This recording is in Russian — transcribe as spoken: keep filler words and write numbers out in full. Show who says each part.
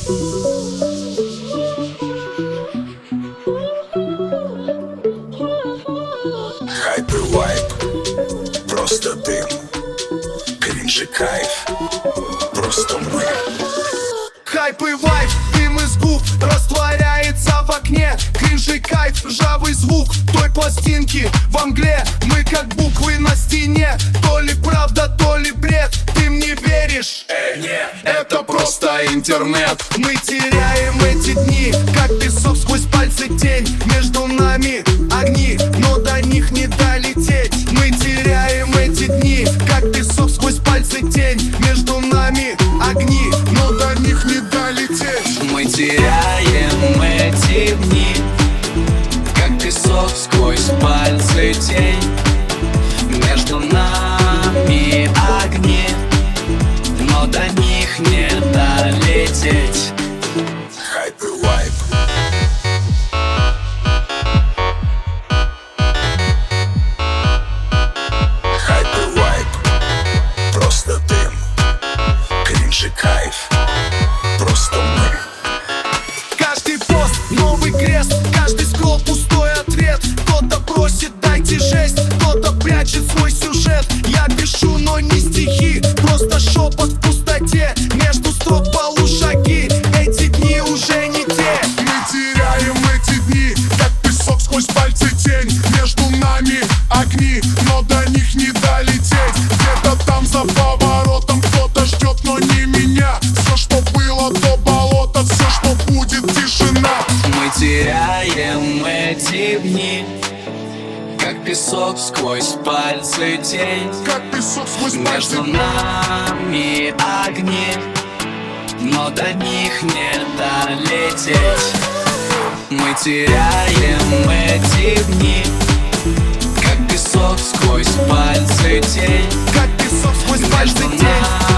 Speaker 1: Хайп и вайп, просто дым. Кринж и кайф, просто мы.
Speaker 2: Хайп и вайп, дым из губ растворяется в окне. Кринж и кайф, ржавый звук той пластинки во мгле. Мы как буквы на стене, то ли правда, то ли бред. Ты мне веришь? Э, нет, это просто интернет. Мы теряем эти дни, как песок сквозь пальцы тень. Между нами огни, но до них не долететь. Мы теряем эти дни, как песок сквозь пальцы тень. Между нами огни, но до них не долететь.
Speaker 3: Мы теряем эти дни, как песок сквозь пальцы тень. Между нами огни, но до них не долететь.
Speaker 1: Хайп и вайп. Хайп и вайп, просто дым. Кринж и кайф, просто мы.
Speaker 2: Каждый пост новый крест, каждый скролл пустой ответ. Кто-то просит дайте жесть, кто-то прячет свой сюжет. Я пишу, но не стихи, просто шепот в пустоте. Между строк полушаги, эти дни уже не те. Мы теряем эти дни, как песок сквозь пальцы тень. Между нами огни, но до них не долететь. Где-то там за поворотом кто-то ждет, но не меня. Все, что было до болота, все, что будет, тишина.
Speaker 3: Мы теряем эти дни, как песок сквозь пальцы тень.
Speaker 2: Как песок сквозь пальцы.
Speaker 3: Между нами огни, но до них не долететь. Мы теряем эти дни, как песок сквозь пальцы тень.
Speaker 2: Как песок сквозь пальцы
Speaker 3: Между
Speaker 2: тень.
Speaker 3: нами